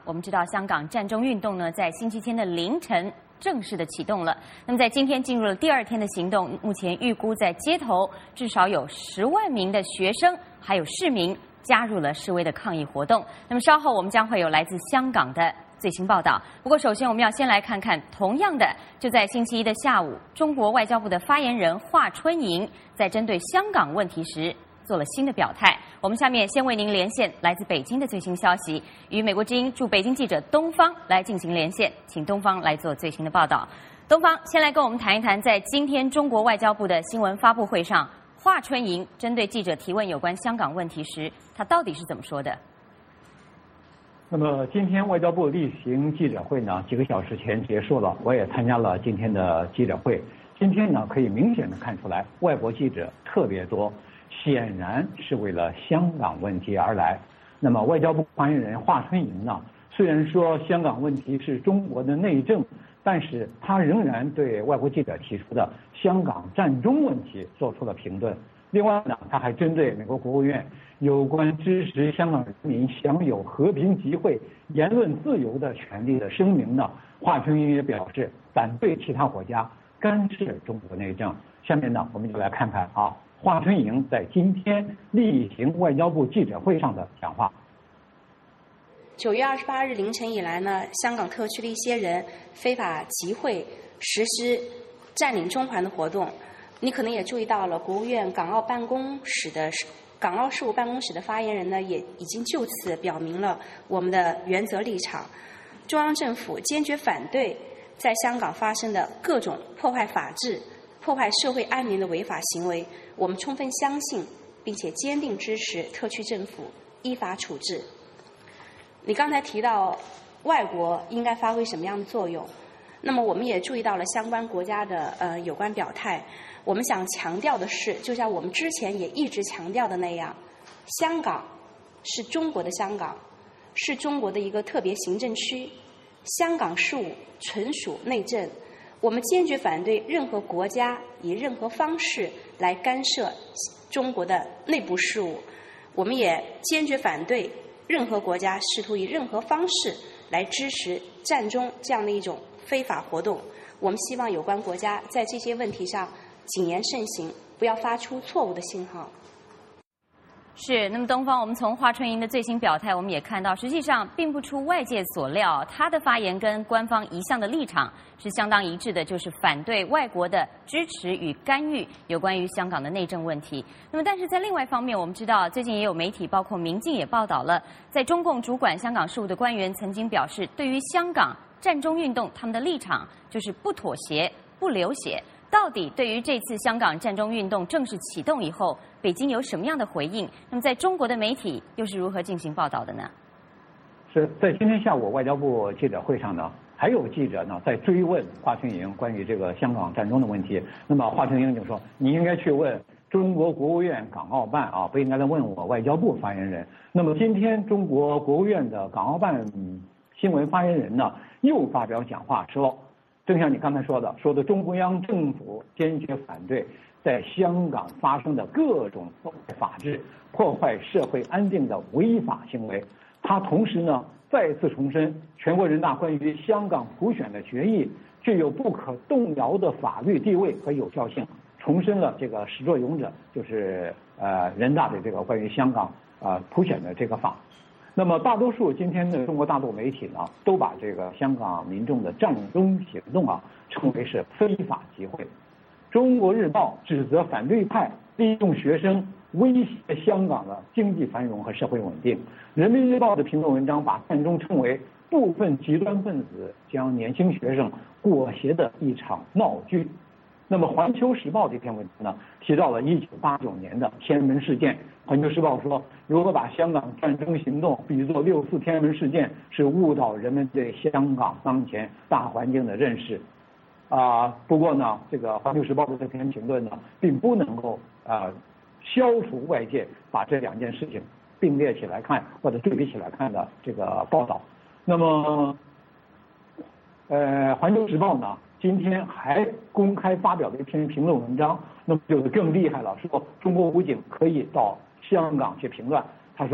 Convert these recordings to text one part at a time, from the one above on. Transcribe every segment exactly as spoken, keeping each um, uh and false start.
我们知道香港战中运动呢，在星期天的凌晨正式的启动了。那么在今天进入了第二天的行动，目前预估在街头至少有十万名的学生还有市民加入了示威的抗议活动。那么稍后我们将会有来自香港的最新报道。不过首先我们要先来看看，同样的就在星期一的下午，中国外交部的发言人华春莹在针对香港问题时做了新的表态。我们下面先为您连线来自北京的最新消息，与美国之音驻北京记者东方来进行连线，请东方来做最新的报道。东方，先来跟我们谈一谈，在今天中国外交部的新闻发布会上，华春莹针对记者提问有关香港问题时，他到底是怎么说的？ 那么今天外交部例行记者会呢，几个小时前结束了，我也参加了今天的记者会。今天呢，可以明显的看出来，外国记者特别多，显然是为了香港问题而来。那么外交部发言人华春莹呢，虽然说香港问题是中国的内政，但是他仍然对外国记者提出的香港战中问题做出了评论。另外呢，他还针对美国国务院有关支持香港人民享有和平集会、言论自由的权利的声明呢，华春莹也表示反对其他国家干涉中国内政。下面呢，我们就来看看啊，华春莹在今天例行外交部记者会上的讲话。 九月二十八日凌晨以来呢，香港特区的一些人非法集会、实施占领中环的活动。你可能也注意到了，国务院港澳办公室的港澳事务办公室的发言人呢，也已经就此表明了我们的原则立场。中央政府坚决反对在香港发生的各种破坏法治、破坏社会安宁的违法行为。我们充分相信并且坚定支持特区政府依法处置。你刚才提到外国应该发挥什么样的作用，那么我们也注意到了相关国家的呃有关表态。我们想强调的是，就像我们之前也一直强调的那样，香港是中国的香港，是中国的一个特别行政区，香港事务纯属内政。我们坚决反对任何国家以任何方式来干涉中国的内部事务，我们也坚决反对任何国家试图以任何方式来支持战中这样的一种非法活动。我们希望有关国家在这些问题上谨言慎行，不要发出错误的信号。 是，那么东方，我们从华春莹的最新表态，我们也看到，实际上并不出外界所料，他的发言跟官方一向的立场是相当一致的，就是反对外国的支持与干预有关于香港的内政问题。那么，但是在另外一方面，我们知道最近也有媒体，包括民进也报道了，在中共主管香港事务的官员曾经表示，对于香港战中运动，他们的立场就是不妥协、不流血。到底对于这次香港战中运动正式启动以后，北京有什么样的回应？那么在中国的媒体又是如何进行报道的呢？ 是在今天下午外交部记者会上呢，还有记者呢在追问华春莹关于这个香港战中的问题。那么华春莹就说：“你应该去问中国国务院港澳办啊，不应该来问我外交部发言人。”那么今天中国国务院的港澳办新闻发言人呢又发表讲话说，正像你刚才说的，说的中央政府坚决反对在香港发生的各种破坏法治、破坏社会安定的违法行为。他同时呢再次重申，全国人大关于香港普选的决议具有不可动摇的法律地位和有效性，重申了这个始作俑者就是呃人大的这个关于香港呃普选的这个法。那么大多数今天的中国大陆媒体呢，都把这个香港民众的战中行动啊称为是非法集会。中国日报指责反对派利用学生威胁香港的经济繁荣和社会稳定。人民日报的评论文章把战中称为部分极端分子将年轻学生裹挟的一场闹剧。那么环球时报这篇文章呢，提到了一九八九年的天安门事件。环球时报说，如果把香港战争行动比作六四天安门事件，是误导人们对香港当前大环境的认识。啊、呃，不过呢，这个环球时报的这篇评论呢，并不能够啊、呃、消除外界把这两件事情并列起来看或者对比起来看的这个报道。那么，呃，环球时报呢，今天还公开发表了一篇评论文章，那么就是更厉害了，说中国武警可以到香港去平乱。他说，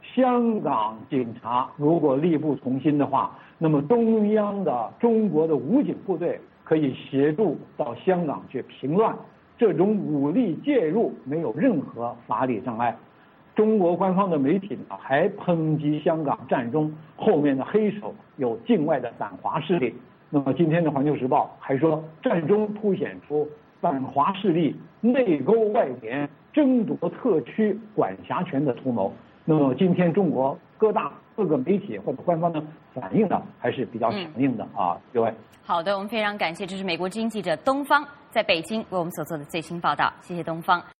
香港警察如果力不从心的话，那么中央的中国的武警部队可以协助到香港去平乱，这种武力介入没有任何法理障碍。中国官方的媒体呢还抨击香港战中后面的黑手有境外的反华势力。那么今天的《环球时报》还说，战中凸显出反华势力内勾外连、争夺特区管辖权的图谋。那么今天中国各大各个媒体或者官方的反应呢，还是比较强硬的、嗯、啊，各位。 好的，我们非常感谢，这是美国之音记者东方在北京为我们所做的最新报道，谢谢东方。